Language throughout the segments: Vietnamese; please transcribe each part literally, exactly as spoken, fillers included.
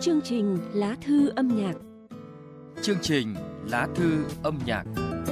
Chương trình Lá thư âm nhạc. Chương trình Lá thư âm nhạc.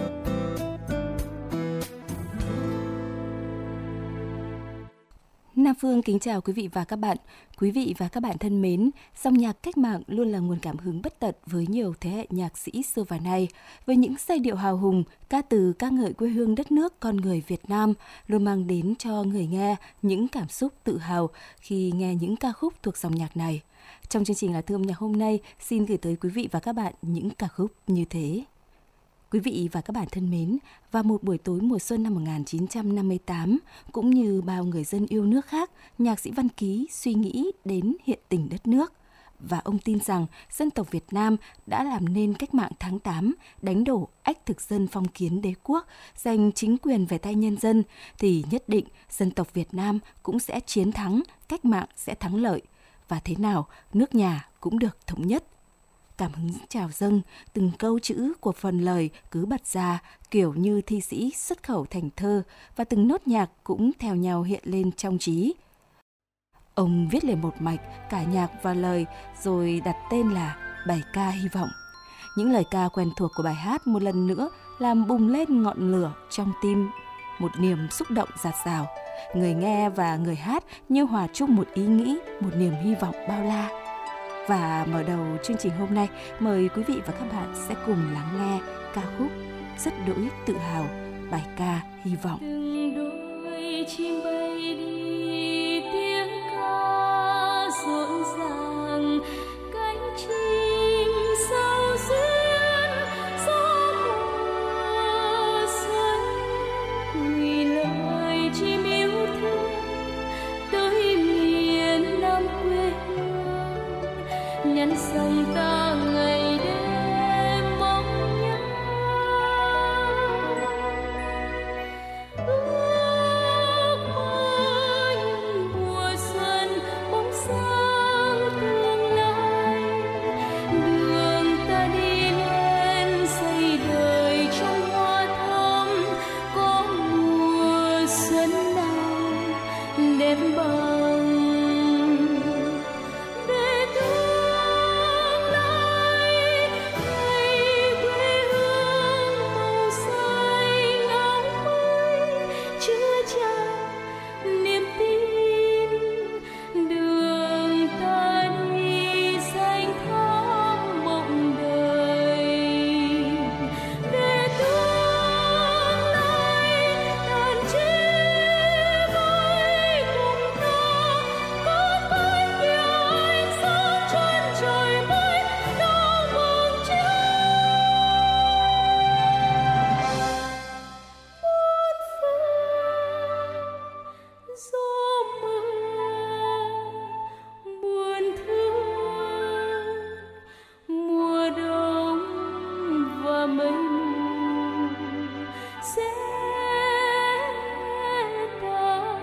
Nam Phương kính chào quý vị và các bạn. Quý vị và các bạn thân mến, dòng nhạc cách mạng luôn là nguồn cảm hứng bất tận với nhiều thế hệ nhạc sĩ xưa và nay. Với những giai điệu hào hùng, ca từ ca ngợi quê hương đất nước con người Việt Nam luôn mang đến cho người nghe những cảm xúc tự hào khi nghe những ca khúc thuộc dòng nhạc này. Trong chương trình Lá thư âm nhạc hôm nay, xin gửi tới quý vị và các bạn những ca khúc như thế. Quý vị và các bạn thân mến, vào một buổi tối mùa xuân năm một nghìn chín trăm năm mươi tám, cũng như bao người dân yêu nước khác, nhạc sĩ Văn Ký suy nghĩ đến hiện tình đất nước. Và ông tin rằng dân tộc Việt Nam đã làm nên cách mạng tháng tám, đánh đổ ách thực dân phong kiến đế quốc, giành chính quyền về tay nhân dân, thì nhất định dân tộc Việt Nam cũng sẽ chiến thắng, cách mạng sẽ thắng lợi. Và thế nào, nước nhà cũng được thống nhất. Cảm hứng trào dâng, từng câu chữ của phần lời cứ bật ra kiểu như thi sĩ xuất khẩu thành thơ, và từng nốt nhạc cũng theo nhau hiện lên trong trí. Ông viết liền một mạch cả nhạc và lời rồi đặt tên là bài ca hy vọng. Những lời ca quen thuộc của bài hát một lần nữa làm bùng lên ngọn lửa trong tim, một niềm xúc động dạt dào. Người nghe và người hát như hòa chung một ý nghĩ, một niềm hy vọng bao la. Và mở đầu chương trình hôm nay, mời quý vị và các bạn sẽ cùng lắng nghe ca khúc rất đỗi tự hào, bài ca hy vọng. Từng đôi chim bay đi tiếng ca rộn ràng, cánh chim sao duyên gió mùa xuân, gửi lời chim yêu thương tới miền Nam quê hương, nhắn dòng ta ngày đêm mong nhớ. Ước mơ những mùa xuân bóng sáng tương lai, đường ta đi lên xây đời trong hoa thắm. Có mùa xuân nào đẹp bằng để tương lai, hay quê hương màu xanh áo mới chứa chan niềm tin. Đường ta đi xanh thắm mộng đời để tương lai, đàn chim bay cùng ta có cánh kia ánh sáng trên trời mới đâu mừng trước muôn phương. Gió mưa buồn thương, mùa đông và mây mù sẽ tan.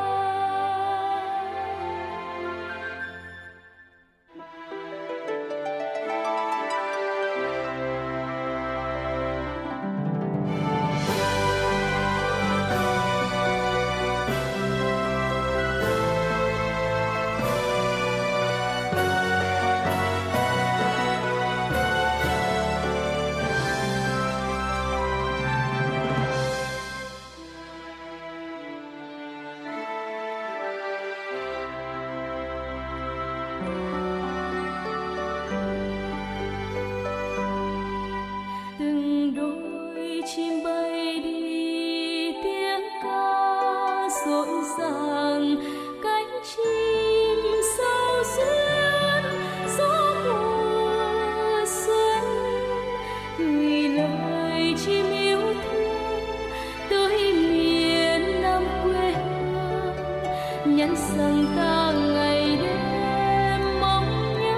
Từng đôi chim bay đi tiếng ca rộn ràng, cánh chim sao duyên gió mùa xuân, gửi lời chim yêu thương tới miền Nam quê hương, nhắn rằng ta ngày đêm mong nhớ.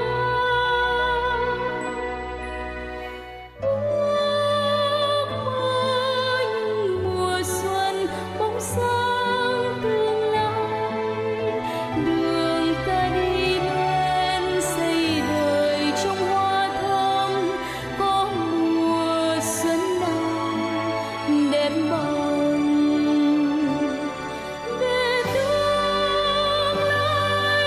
Ước mơ những mùa xuân bóng sáng tương lai, đường ta đi lên xây đời trong hoa thắm. Có mùa xuân nào đẹp bằng để tương lai,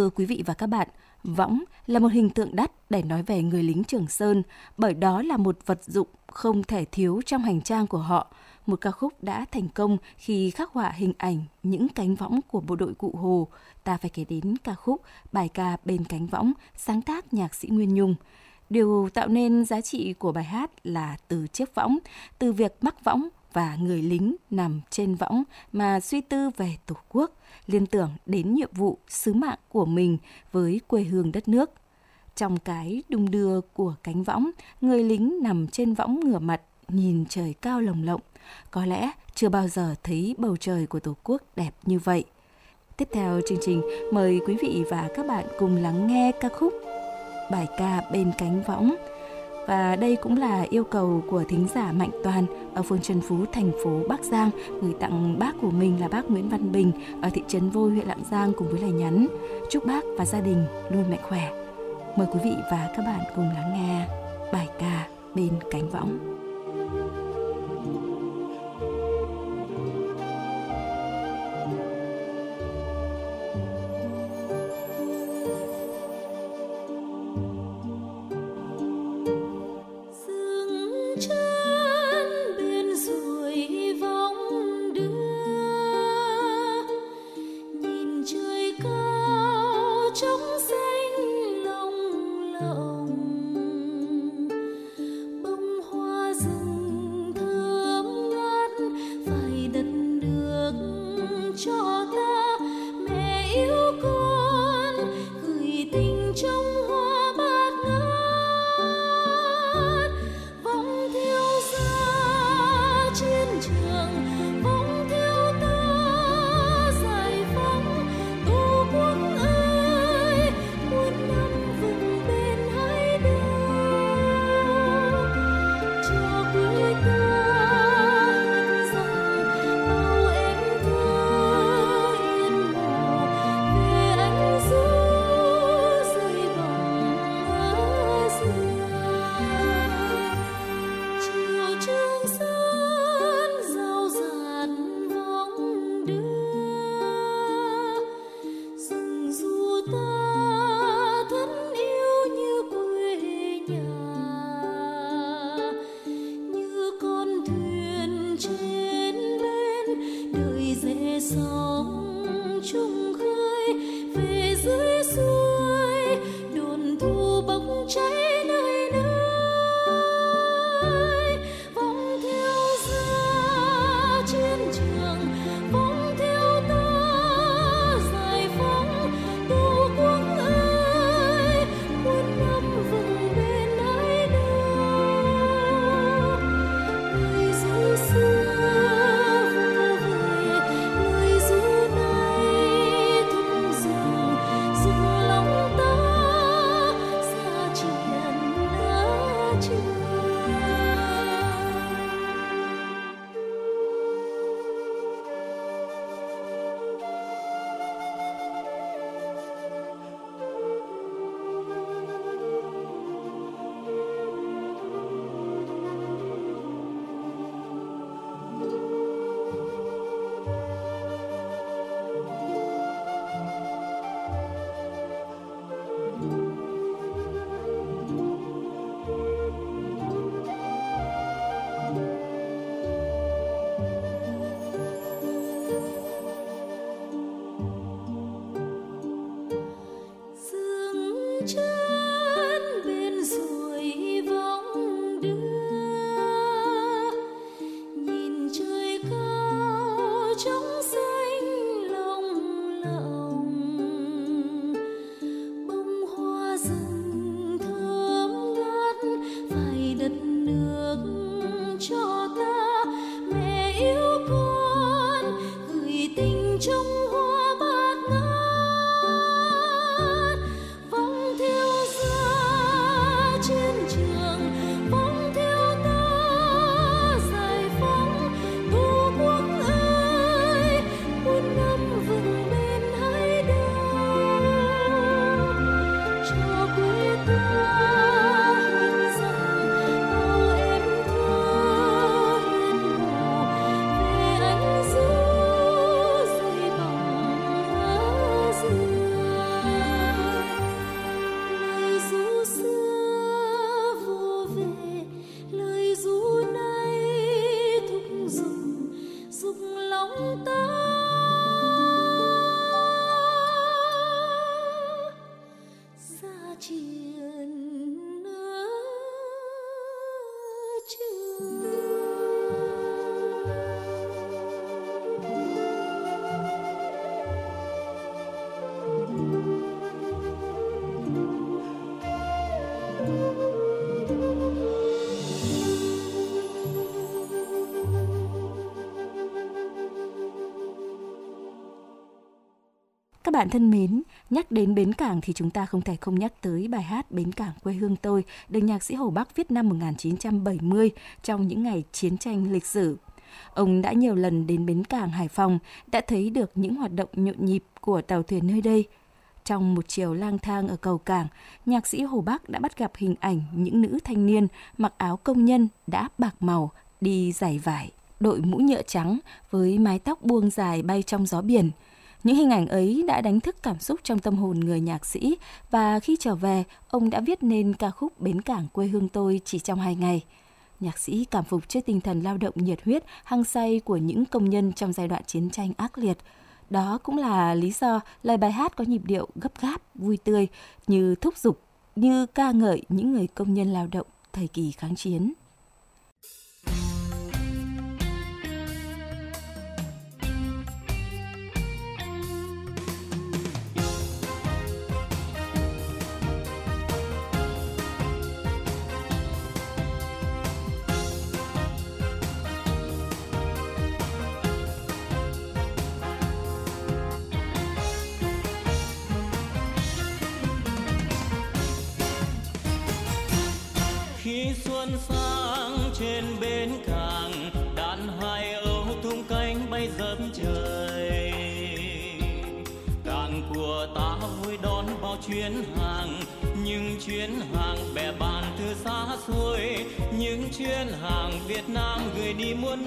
Thưa quý vị và các bạn, võng là một hình tượng đắt để nói về người lính Trường Sơn, bởi đó là một vật dụng không thể thiếu trong hành trang của họ. Một ca khúc đã thành công khi khắc họa hình ảnh những cánh võng của bộ đội Cụ Hồ. Ta phải kể đến ca khúc Bài ca bên cánh võng, sáng tác nhạc sĩ Nguyên Nhung. Điều tạo nên giá trị của bài hát là từ chiếc võng, từ việc mắc võng và người lính nằm trên võng mà suy tư về Tổ quốc, liên tưởng đến nhiệm vụ, sứ mạng của mình với quê hương đất nước. Trong cái đung đưa của cánh võng, người lính nằm trên võng ngửa mặt, nhìn trời cao lồng lộng. Có lẽ chưa bao giờ thấy bầu trời của Tổ quốc đẹp như vậy. Tiếp theo chương trình, mời quý vị và các bạn cùng lắng nghe ca khúc Bài ca bên cánh võng. Và đây cũng là yêu cầu của thính giả Mạnh Toàn ở phường Trần Phú, thành phố Bắc Giang, gửi tặng bác của mình là bác Nguyễn Văn Bình ở thị trấn Vôi, huyện Lạng Giang cùng với lời nhắn: chúc bác và gia đình luôn mạnh khỏe. Mời quý vị và các bạn cùng lắng nghe Bài ca bên cánh võng. Các bạn thân mến, nhắc đến bến cảng thì chúng ta không thể không nhắc tới bài hát Bến cảng quê hương tôi được nhạc sĩ Hồ Bắc viết năm một nghìn chín trăm bảy mươi trong những ngày chiến tranh lịch sử. Ông đã nhiều lần đến bến cảng Hải Phòng, đã thấy được những hoạt động nhộn nhịp của tàu thuyền nơi đây. Trong một chiều lang thang ở cầu cảng, nhạc sĩ Hồ Bắc đã bắt gặp hình ảnh những nữ thanh niên mặc áo công nhân đã bạc màu, đi giày vải, đội mũ nhựa trắng với mái tóc buông dài bay trong gió biển. Những hình ảnh ấy đã đánh thức cảm xúc trong tâm hồn người nhạc sĩ và khi trở về, ông đã viết nên ca khúc Bến cảng quê hương tôi chỉ trong hai ngày. Nhạc sĩ cảm phục trước tinh thần lao động nhiệt huyết, hăng say của những công nhân trong giai đoạn chiến tranh ác liệt. Đó cũng là lý do lời bài hát có nhịp điệu gấp gáp, vui tươi, như thúc giục, như ca ngợi những người công nhân lao động thời kỳ kháng chiến. Khi xuân sang trên bến cảng, đàn hai âu tung cánh bay dập trời. Cảng của ta vui đón bao chuyến hàng, những chuyến hàng bè bạn từ xa xôi, những chuyến hàng Việt Nam gửi đi muôn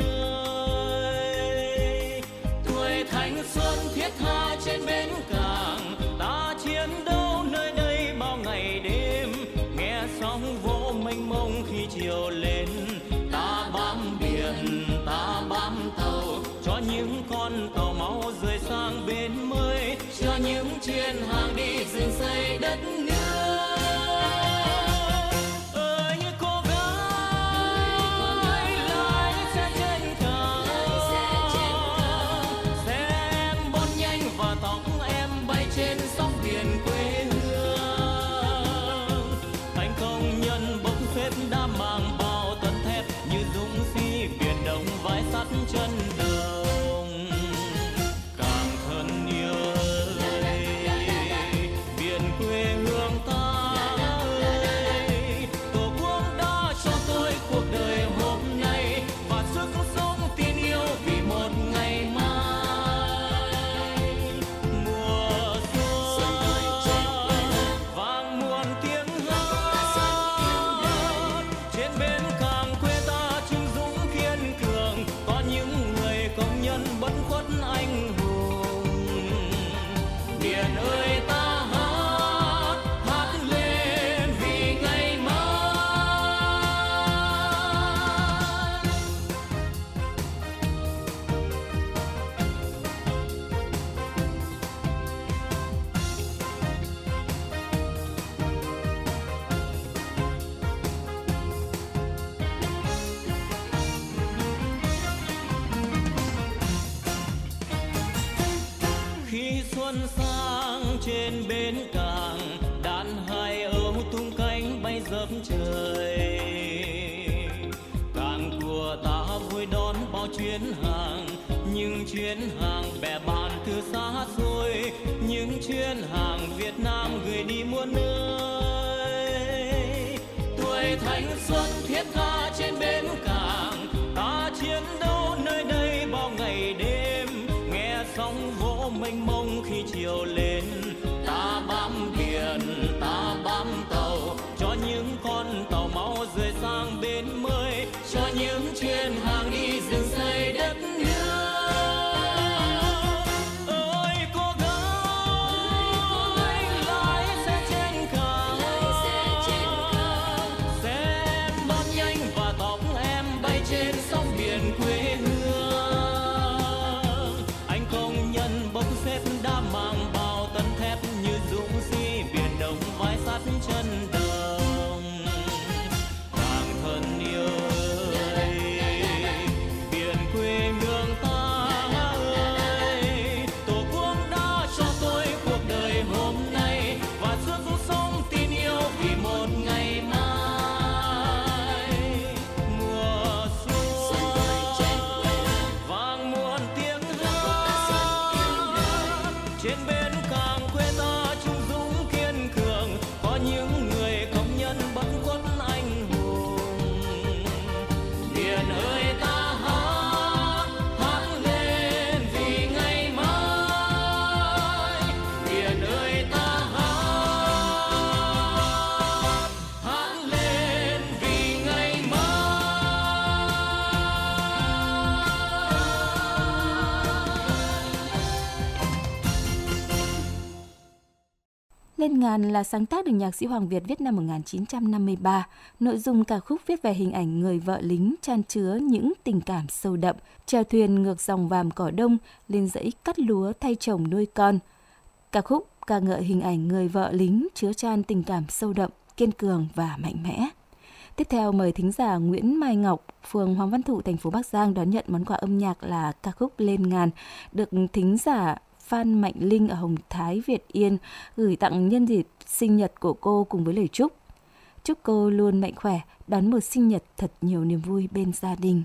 nơi. Tuổi thanh xuân thiết tha trên bến cảng, ta chiến đấu nơi đây bao ngày đêm, nghe sóng vỗ mênh mông khi chiều lên. Ta bám biển, ta bám tàu, cho những con tàu máu rời sang bên mới, cho những chuyến hàng đi dựng xây đất nước. Ơi cô gái lái xe trên cảng, xe em bon nhanh và tóc em bay trên sóng biển quê hương. Anh công nhân bốc xếp đã mang bao tấn thép như dũng sĩ biển đông vãi sắt chân đồng. Càng thân yêu ơi, biển quê hương ta ơi, tổ quốc đã cho tôi cuộc đời hôm nay và sức sống tin yêu vì một ngày mai. Mùa xuân vang muôn tiếng hát trên bến cảng quê ta, chung dũng kiên cường, có những người công nhân bất khuất anh hùng. Biển ơi ta hát, hát lên vì ngày mai. Khi xuân sang trên bến cảng, đàn hai âu tung cánh bay dập trời. Cảng của ta vui đón bao chuyến hàng, những chuyến hàng bè bạn từ xa xôi, những chuyến hàng Việt Nam gửi đi muôn nơi. Tuổi thanh xuân thiết tha trên bến cảng, ta chiến đấu nơi đây bao ngày đêm, nghe sóng vỗ mênh mông khi chiều lên. Ta bám biển, ta bám tàu, cho những con tàu máu rời sang bên mới, cho những chuyến hàng đi dựng xây đất nước. Ơi cô gái lái xe trên cảng, xe em bon nhanh và tóc em bay trên sóng biển quê hương. Anh công nhân bốc xếp đã mang bao tấn thép như dũng sĩ biển đông vãi sắt chân đồng. Càng Lên ngàn là sáng tác được nhạc sĩ Hoàng Việt viết năm một nghìn chín trăm năm mươi ba. Nội dung ca khúc viết về hình ảnh người vợ lính chan chứa những tình cảm sâu đậm, chèo thuyền ngược dòng vàm cỏ đông, lên dãy cắt lúa thay chồng nuôi con. Ca khúc ca ngợi hình ảnh người vợ lính chứa chan tình cảm sâu đậm, kiên cường và mạnh mẽ. Tiếp theo mời thính giả Nguyễn Mai Ngọc, phường Hoàng Văn Thụ, thành phố Bắc Giang đón nhận món quà âm nhạc là ca khúc Lên ngàn, được thính giả Phan Mạnh Linh ở Hồng Thái, Việt Yên gửi tặng nhân dịp sinh nhật của cô cùng với lời chúc. Chúc cô luôn mạnh khỏe, đón một sinh nhật thật nhiều niềm vui bên gia đình.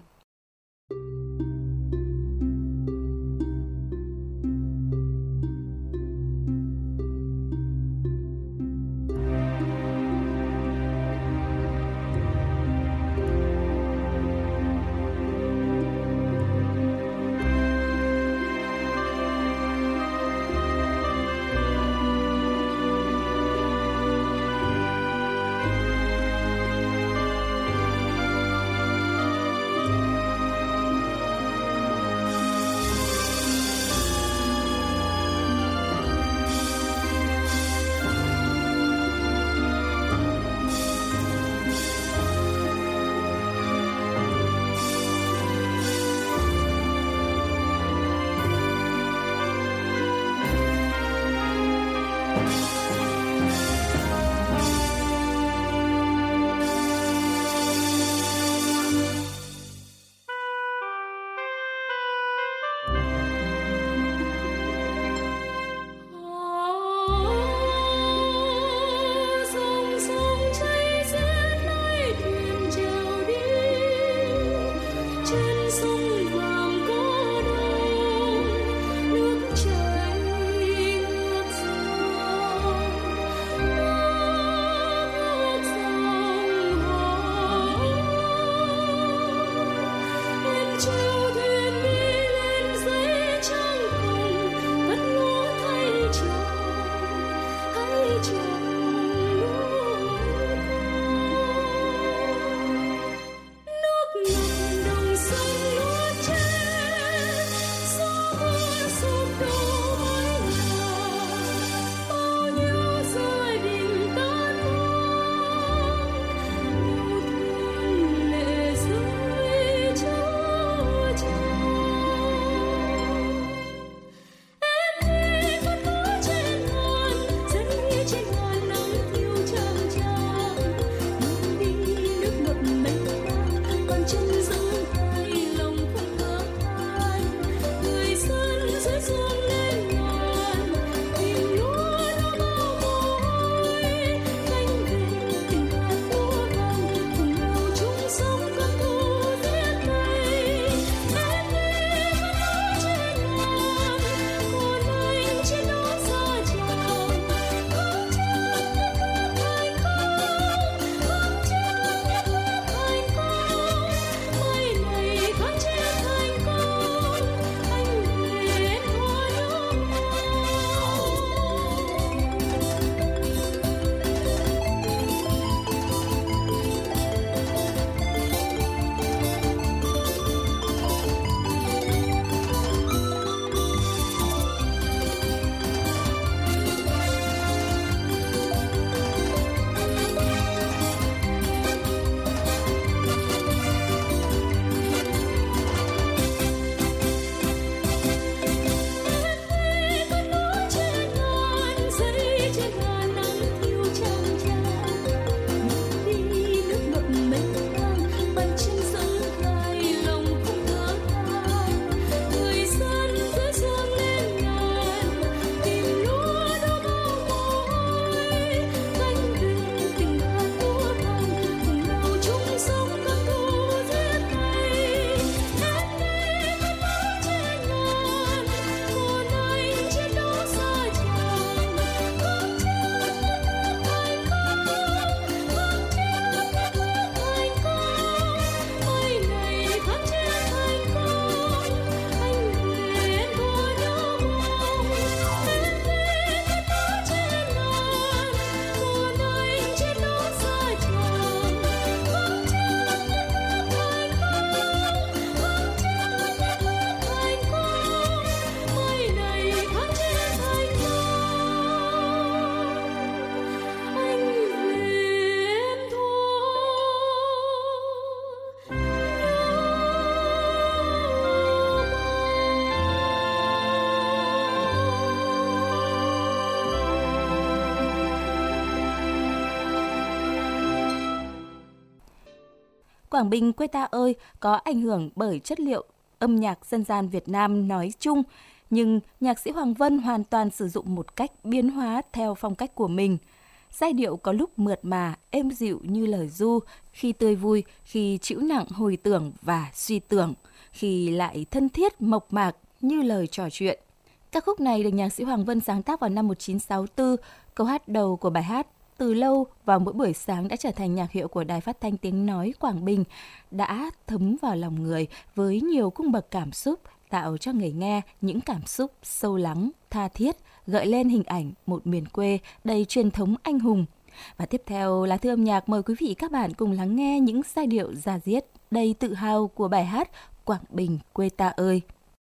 Quảng Bình quê ta ơi có ảnh hưởng bởi chất liệu âm nhạc dân gian Việt Nam nói chung, nhưng nhạc sĩ Hoàng Vân hoàn toàn sử dụng một cách biến hóa theo phong cách của mình. Giai điệu có lúc mượt mà, êm dịu như lời ru, khi tươi vui, khi trĩu nặng hồi tưởng và suy tưởng, khi lại thân thiết mộc mạc như lời trò chuyện. Ca khúc này được nhạc sĩ Hoàng Vân sáng tác vào năm một nghìn chín trăm sáu mươi tư. Câu hát đầu của bài hát từ lâu vào mỗi buổi sáng đã trở thành nhạc hiệu của Đài Phát thanh Tiếng nói Quảng Bình, đã thấm vào lòng người với nhiều cung bậc cảm xúc, tạo cho người nghe những cảm xúc sâu lắng, tha thiết, gợi lên hình ảnh một miền quê đầy truyền thống anh hùng. Và tiếp theo là thư âm nhạc, mời quý vị các bạn cùng lắng nghe những giai điệu da diết đầy tự hào của bài hát Quảng Bình quê ta ơi.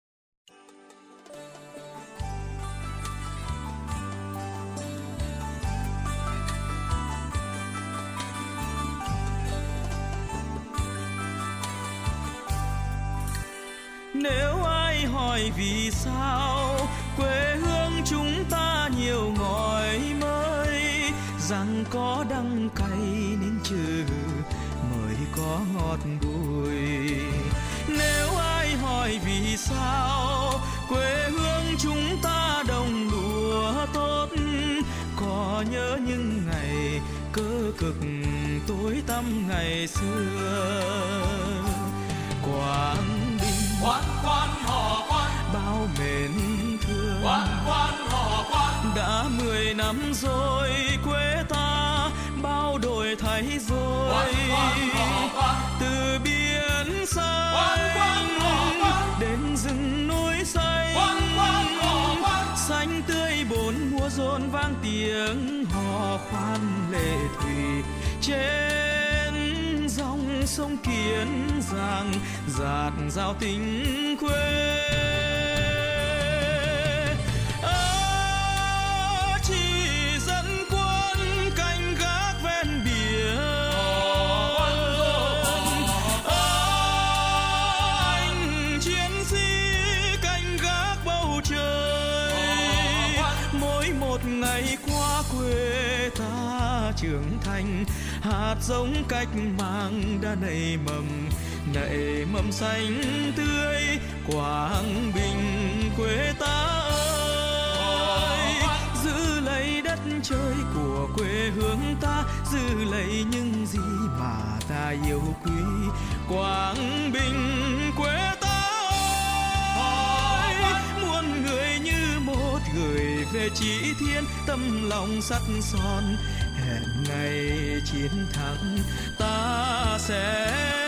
Nếu ai hỏi vì sao quê hương chúng ta nhiều ngòi mới, rằng có đắng cay nên trừ mới có ngọt bùi. Nếu ai hỏi vì sao quê hương chúng ta đồng lúa tốt, có nhớ những ngày cơ cực tối tăm ngày xưa. Quảng Bình quan quan họ quan bao mến thương, quan quan họ quan đã mười năm rồi quê ta bao đổi thay rồi. quan quan họ quan Từ biển xanh quan quan họ quan đến rừng núi xanh, quan quan họ quan xanh tươi bốn mùa rộn vang tiếng hò khoan lệ thủy trên dòng sông Kiến Giang, dạt dào tình quê. À, chỉ dẫn quân canh gác ven biển, à, anh chiến sĩ canh gác bầu trời. Mỗi một ngày qua quê ta trưởng thành, hạt giống cách mạng đã nảy mầm, nảy mầm xanh tươi. Quảng Bình quê ta ơi, giữ lấy đất trời của quê hương ta, giữ lấy những gì mà ta yêu quý. Quảng Bình quê ta ơi, muôn người như một gửi về Chí Thiên, tâm lòng sắt son hẹn ngày chiến thắng ta sẽ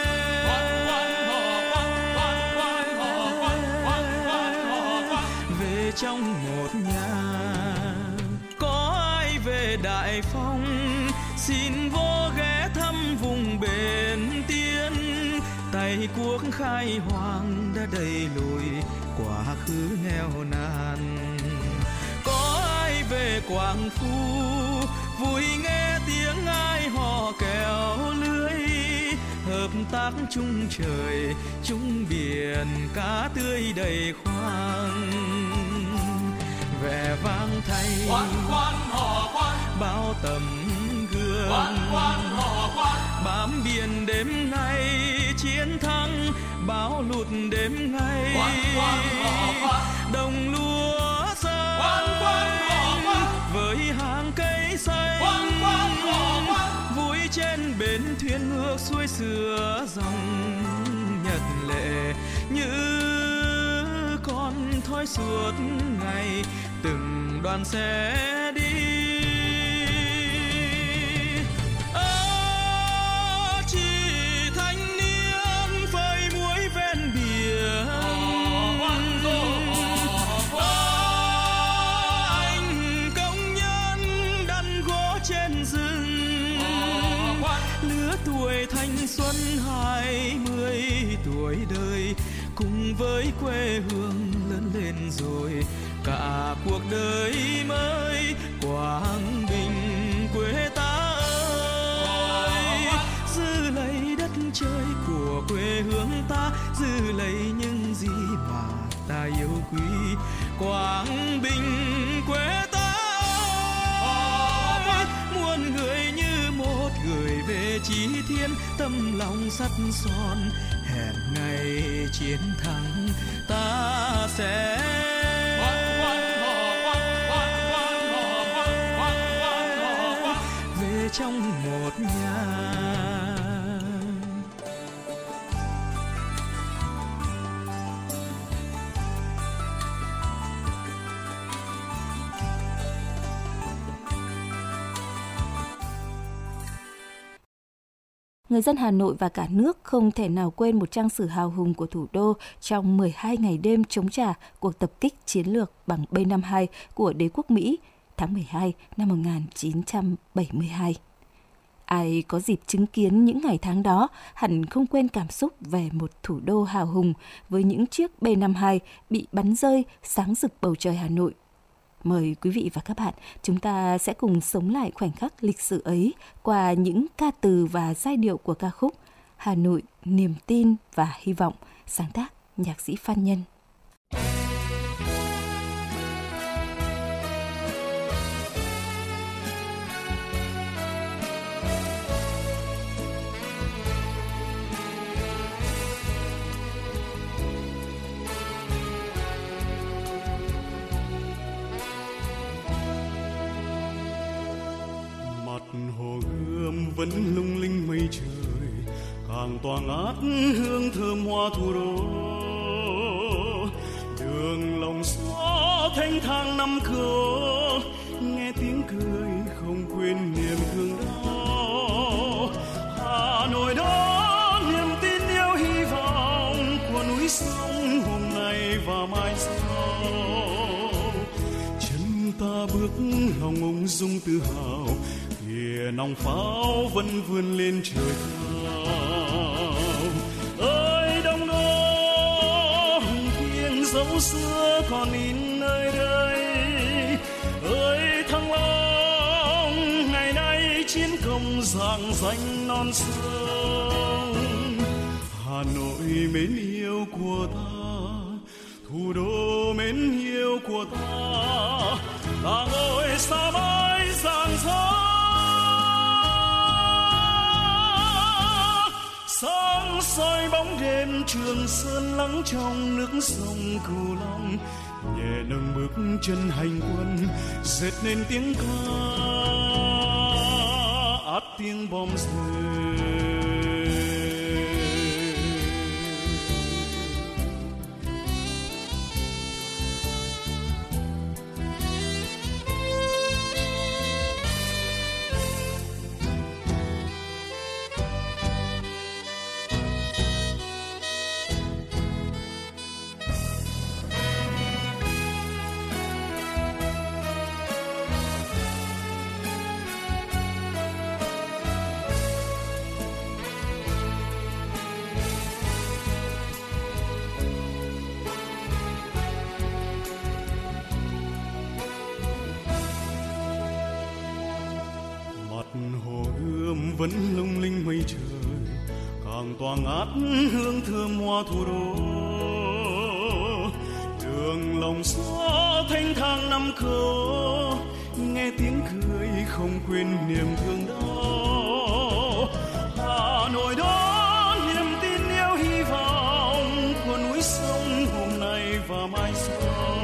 về trong một nhà. Có ai về Đại Phong xin vô ghé thăm vùng bền tiên, tay quốc khai hoang đã đẩy lùi quá khứ nghèo nàn. Có ai về Quảng Phú vui nghe tiếng ai hò kéo lưới, hợp tác chung trời chung biển, cá tươi đầy khoang. Vẻ vang thay quan quan họ quan bao tấm gương, quan quan họ quan bám biển đêm nay chiến thắng, bão lụt đêm ngày quan quan họ quan đồng lúa xanh, quan quan họ quan với hàng cây xanh, quan quan họ quan vui trên bến thuyền ngược xuôi xưa dòng nhật lệ như con thoi suốt ngày từng đoàn xe đi. À, chỉ thanh niên phơi muối ven biển, à, anh công nhân đăn gỗ trên rừng, lứa tuổi thanh xuân hai mươi tuổi đời, cùng với quê hương lớn lên rồi cả cuộc đời mới. Quảng Bình quê ta ơi, giữ lấy đất trời của quê hương ta, giữ lấy những gì mà ta yêu quý. Quảng Bình quê ta ơi, muôn người như một gửi về chí thiên, tâm lòng sắt son, hẹn ngày chiến thắng ta sẽ về trong một nhà. Người dân Hà Nội và cả nước không thể nào quên một trang sử hào hùng của thủ đô trong mười hai ngày đêm chống trả cuộc tập kích chiến lược bằng B năm mươi hai của đế quốc Mỹ tháng mười hai năm một nghìn chín trăm bảy mươi hai. Ai có dịp chứng kiến những ngày tháng đó hẳn không quên cảm xúc về một thủ đô hào hùng với những chiếc B năm mươi hai bị bắn rơi sáng rực bầu trời Hà Nội. Mời quý vị và các bạn, chúng ta sẽ cùng sống lại khoảnh khắc lịch sử ấy qua những ca từ và giai điệu của ca khúc Hà Nội, niềm tin và hy vọng, sáng tác nhạc sĩ Phan Nhân. Hồ Gươm vẫn lung linh mây trời, càng tỏa ngát hương thơm hoa thủ đô. Đường lòng gió thanh thang năm cửa, nghe tiếng cười không quên niềm thương đau. Hà Nội đó niềm tin yêu hy vọng của núi sông hôm nay và mai sau. Chân ta bước lòng ung dung tự hào, kìa nòng pháo vẫn vươn lên trời cao. Ơi đông đô thiêng dấu xưa còn in nơi đây, ơi Thăng Long ngày nay chiến công rạng danh non sông. Hà Nội mến yêu của ta, thủ đô mến yêu của ta, ta ngồi xa mãi rạng rỡ. Sáng soi bóng đêm Trường Sơn lắng trong nước sông Cửu Long, nhẹ nâng bước chân hành quân dệt nên tiếng ca át tiếng bom rơi. Vẫn lung linh mây trời, càng tỏa ngát hương thơm hoa thủ đô. Đường lòng gió thanh thang năm cửa, nghe tiếng cười không quên niềm thương đau. Hà Nội đó niềm tin yêu hy vọng của núi sông hôm nay và mai sau.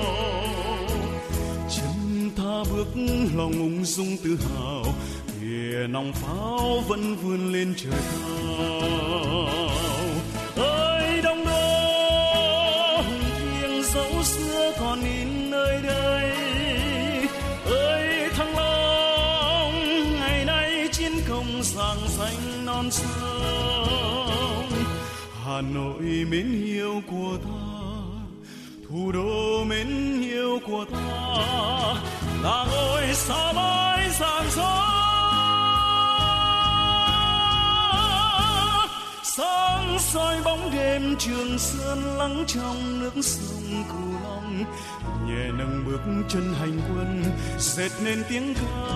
Chân ta bước lòng ung dung tự hào, kìa nòng pháo vẫn vươn lên trời cao. Ơi đông đô thiêng dấu xưa còn in nơi đây, ơi Thăng Long ngày nay chiến công rạng danh non sông. Hà Nội mến yêu của ta, thủ đô mến yêu của ta, là ngôi sao mãi rạng rỡ. Sáng soi bóng đêm Trường Sơn lắng trong nước sông Cửu Long, nhẹ nâng bước chân hành quân dệt nên tiếng ca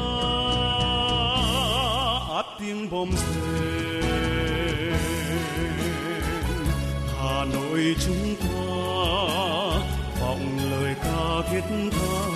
át tiếng bom rơi. Hà Nội chúng ta vọng lời ca thiết tha.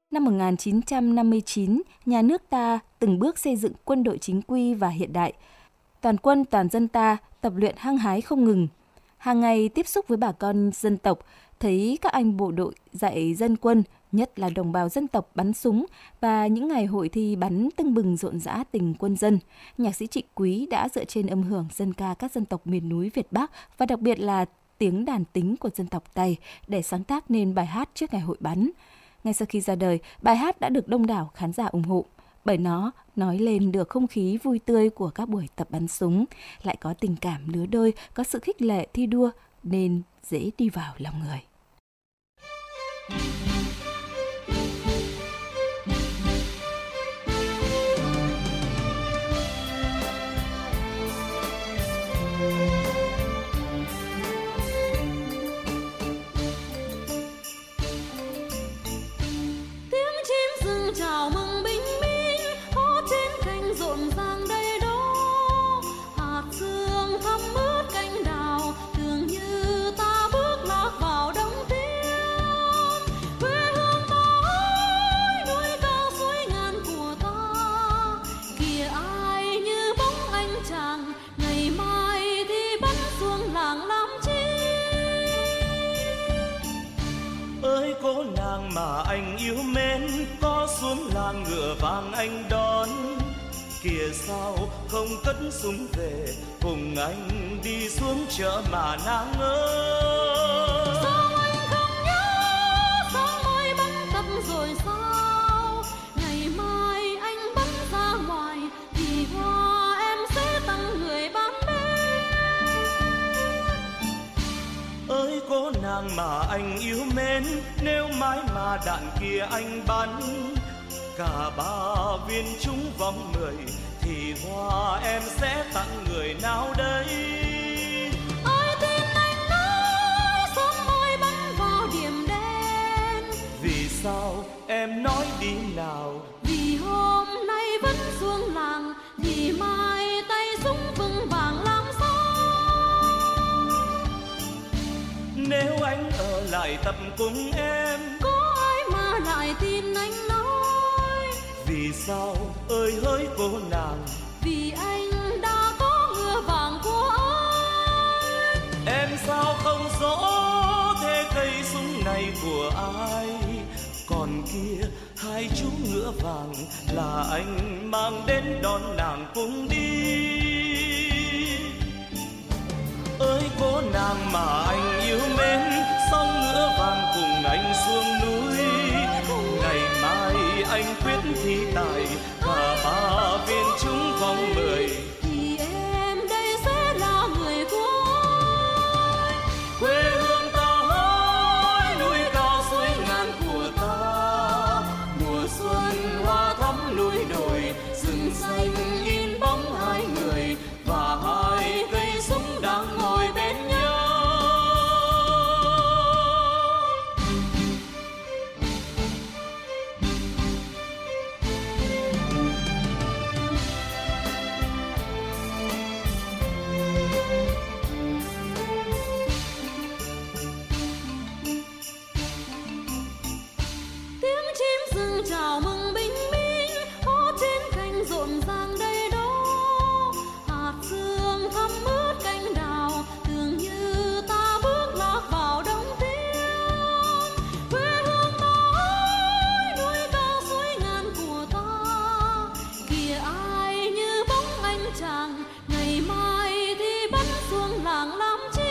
Năm một nghìn chín trăm năm mươi chín, nhà nước ta từng bước xây dựng quân đội chính quy và hiện đại. Toàn quân toàn dân ta tập luyện hăng hái không ngừng. Hàng ngày tiếp xúc với bà con dân tộc, thấy các anh bộ đội dạy dân quân, nhất là đồng bào dân tộc bắn súng và những ngày hội thi bắn tưng bừng rộn rã tình quân dân. Nhạc sĩ Trịnh Quý đã dựa trên âm hưởng dân ca các dân tộc miền núi Việt Bắc và đặc biệt là tiếng đàn tính của dân tộc Tày để sáng tác nên bài hát trước ngày hội bắn. Ngay sau khi ra đời, bài hát đã được đông đảo khán giả ủng hộ, bởi nó nói lên được không khí vui tươi của các buổi tập bắn súng, lại có tình cảm lứa đôi, có sự khích lệ thi đua nên dễ đi vào lòng người. Chào mừng bình minh, hót trên cánh rộn ràng đây đó. Hạt sương thấm ướt cánh đào, tưởng như ta bước lạc vào đông tiên. Quê hương ta ơi, núi cao suối ngàn của ta. Kìa ai như bóng anh chàng, ngày mai thì bắn xuống làng làm chi. Ơi cô nàng mà anh yêu mến, có xuống làng ngựa vàng anh đón. Kìa sao không cất súng về, cùng anh đi xuống chợ mà nàng ơi. Sao anh không nhớ, sáng mai bắn tập rồi sao? Ngày mai anh bắn ra ngoài, thì hoa em sẽ tặng người bán bên. Ơi cô nàng mà anh yêu mến, nếu mãi mà đạn kia anh bắn cả ba viên trúng vòng mười, thì hoa em sẽ tặng người nào đây? Ai tin anh nói sớm mai bắn vào điểm đen. Vì sao em nói đi nào? Vì hôm nay vẫn xuống làng, thì mai tay súng vững vàng làm sao? Nếu anh ở lại tập cùng em, có ai mà lại tin anh nói? Vì sao ơi hỡi cô nàng? Vì anh đã có ngựa vàng của anh. Em sao không rõ thế cây súng này của ai? Còn kia hai chú ngựa vàng là anh mang đến đón nàng cùng đi. Ơi cô nàng mà anh yêu mến, song ngựa vàng cùng anh xuống núi. Ngày mai anh quyết thi tài cả ba viên trúng vòng mười, thì em đây sẽ là người của anh. Quê hương ta ơi, núi cao suối ngàn của ta. Mùa xuân hoa thắm núi đồi, rừng xanh in bóng hai người và hai cây súng đang ngồi bên nhau. Tiếng chim rừng chào mừng bình minh, hót trên cánh rộn ràng đây đó. Hạt sương thấm ướt cánh đào, tưởng như ta bước lạc vào đông tiên. Quê hương ta ơi, núi cao suối ngàn của ta. Kìa ai như bóng anh chàng, ngày mai thì bắn xuống làng làm chi?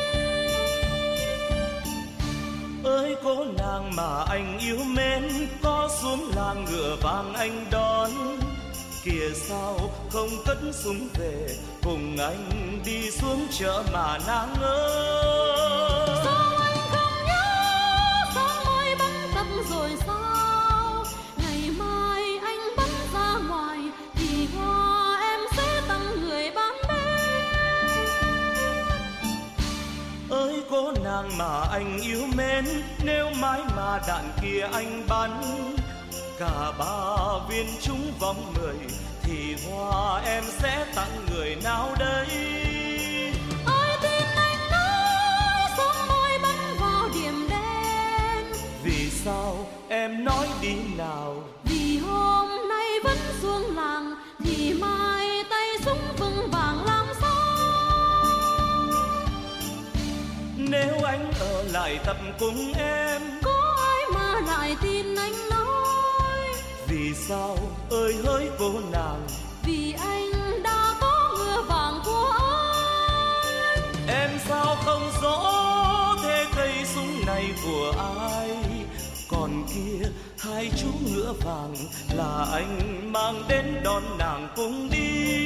Ơi cô nàng mà anh yêu mến, có xuống làng ngựa vàng anh đón. Kìa sao không cất súng về, cùng anh đi xuống chợ mà nàng ơi. Sao anh không nhớ, sáng mai bắn tập rồi sao? Ngày mai anh bắn ra ngoài, thì hoa em sẽ tặng người bán bên. Ơi cô nàng mà anh yêu mến, nếu mãi mà đạn kia anh bắn cả ba viên trúng vòng mười, thì hoa em sẽ tặng người nào đây? Ai tin anh nói sớm mai bắn vào điểm đen. Vì sao em em nói đi nào. Vì hôm nay vẫn xuống làng thì mai tay súng vững vàng làm sao. Nếu anh ở lại tập cùng em, có ai mà lại tin anh nói. Vì sao ơi hỡi cô nàng, vì anh đã có ngựa vàng của anh. Em sao không rõ thế cây súng này của ai. Còn kia hai chú ngựa vàng là anh mang đến đón nàng cùng đi.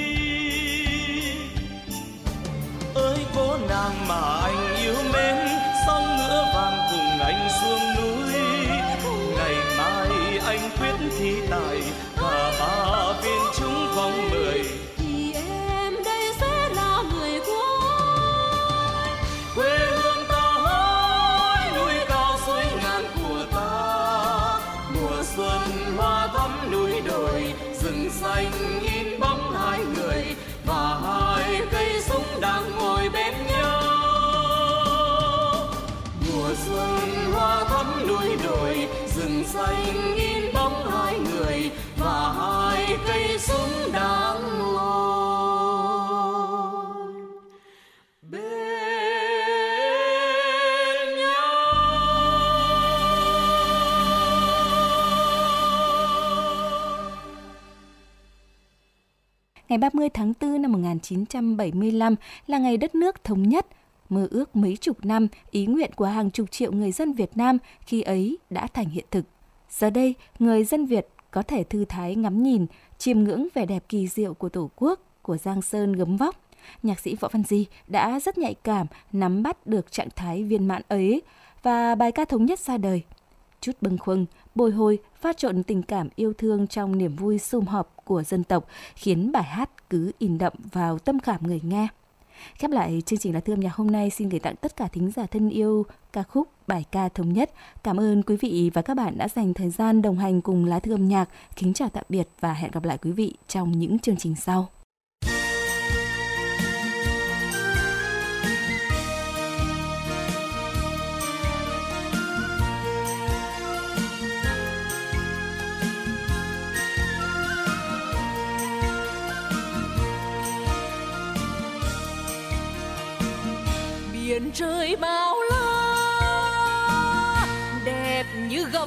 Ơi cô nàng mà anh yêu mến, song ngựa vàng cùng anh xuống núi. Ngày mai anh quyết thi tài và ba viên trúng vòng mười. Thì em đây sẽ là người của anh. Quê hương ta hỡi núi cao suối ngàn của ta. Mùa xuân hoa thắm núi đồi, rừng xanh in bóng hai người và hai cây súng đang ngồi bên nhau. Mùa xuân hoa thắm núi đồi, rừng xanh in bóng hai người và hai cây súng đang ngồi bên nhau. Ngày ba mươi tháng tư năm một nghìn chín trăm bảy mươi lăm là ngày đất nước thống nhất. Mơ ước mấy chục năm, ý nguyện của hàng chục triệu người dân Việt Nam khi ấy đã thành hiện thực. Giờ đây, người dân Việt có thể thư thái ngắm nhìn, chiêm ngưỡng vẻ đẹp kỳ diệu của Tổ quốc, của Giang Sơn gấm vóc. Nhạc sĩ Võ Văn Di đã rất nhạy cảm nắm bắt được trạng thái viên mãn ấy và bài ca thống nhất ra đời. Chút bâng khuâng, bồi hồi, pha trộn tình cảm yêu thương trong niềm vui sum họp của dân tộc khiến bài hát cứ in đậm vào tâm khảm người nghe. Khép lại chương trình Lá Thư Âm Nhạc hôm nay, xin gửi tặng tất cả thính giả thân yêu ca khúc Bài ca thống nhất. Cảm ơn quý vị và các bạn đã dành thời gian đồng hành cùng Lá Thư Âm Nhạc. Kính chào tạm biệt và hẹn gặp lại quý vị trong những chương trình sau. Biển trời bao la đẹp như gấm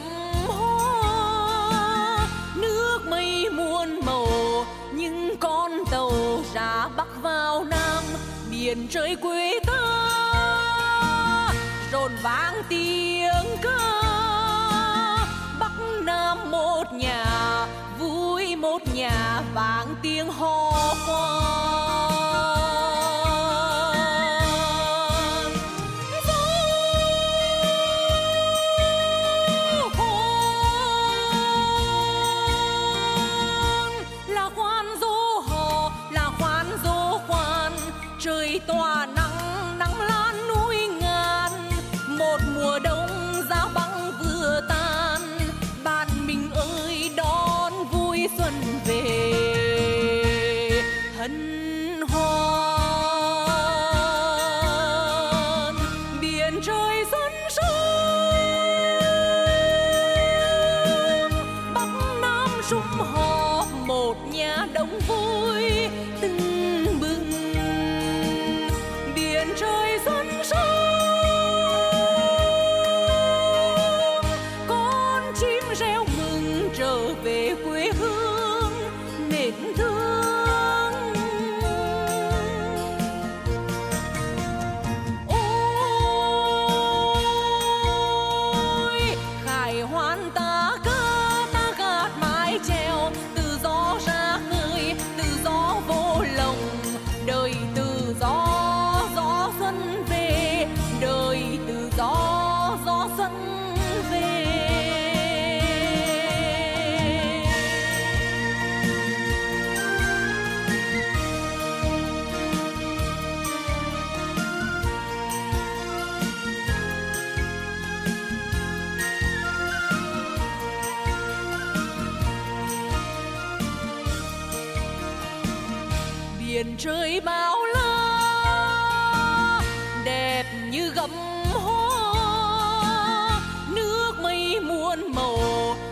hoa, nước mây muôn màu nhưng con tàu ra bắc vào nam. Biển trời quê ta rộn vang tiếng ca, bắc nam một nhà vui một nhà vang tiếng hò khoan. Tỏa nắng nắng lan núi ngàn, một mùa đông giá băng vừa tan. Bạn mình ơi đón vui xuân về hân hoan. Biển trời xuân sớm, bắc nam sum họp một nhà đông vui từng bừng. Trời xuân sớm, con chim reo mừng trở về quê hương mến thương. Ôi khải hoàn ta ca ta gạt mái chèo, tự do ra khơi tự do vô lòng, đời tự do xuân về, đời tự do gió xuân về. Biển trời bao la đẹp như gấm hoa, nước mây muôn màu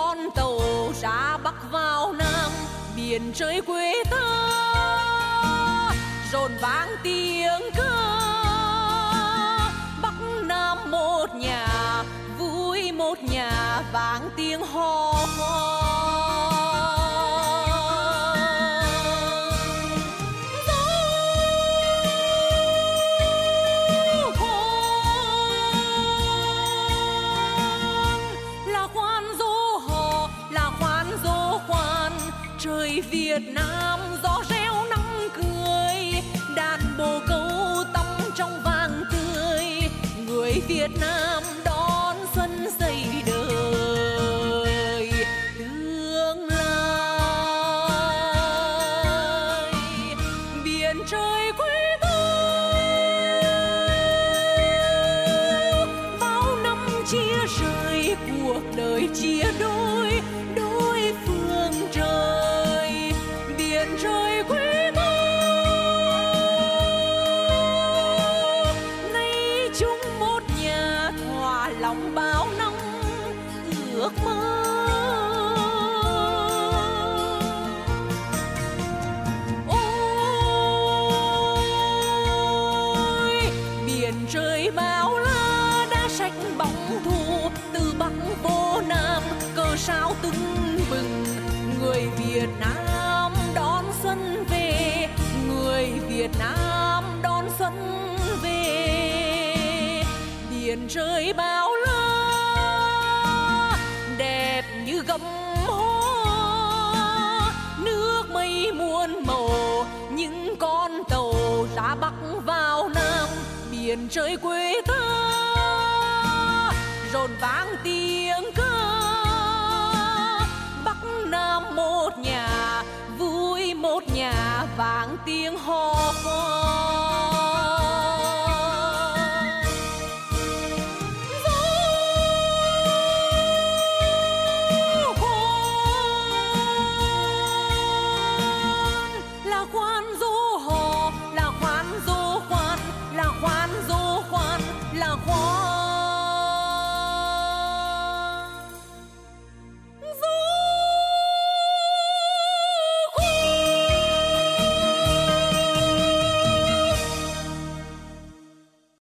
con tàu ra Bắc vào Nam, biển trời quê ta rộn vang tiếng ca. Bắc Nam một nhà, vui một nhà, vang tiếng hò hò. Trời Việt Nam gió reo nắng cười, đàn bồ câu tắm trong vàng tươi. Người Việt Nam đón xuân xây đời tương lai. Biển trời quê ta bao năm chia rời, cuộc đời chia đôi, đôi phương trời. Trời quê ta nay chung một nhà, hòa lòng bao năm ước mơ. Ôi biển trời bao la đã sạch bóng thù, từ Bắc vô Nam cờ sao tưng bừng. Người Việt Nam đón xuân về, người Việt Nam đón xuân về. Biển trời bao la đẹp như gấm hoa, nước mây muôn màu, những con tàu ra Bắc vào Nam. Biển trời quê ta rộn vang tiếng ca. Bắc Nam một nhà, vui một nhà, vang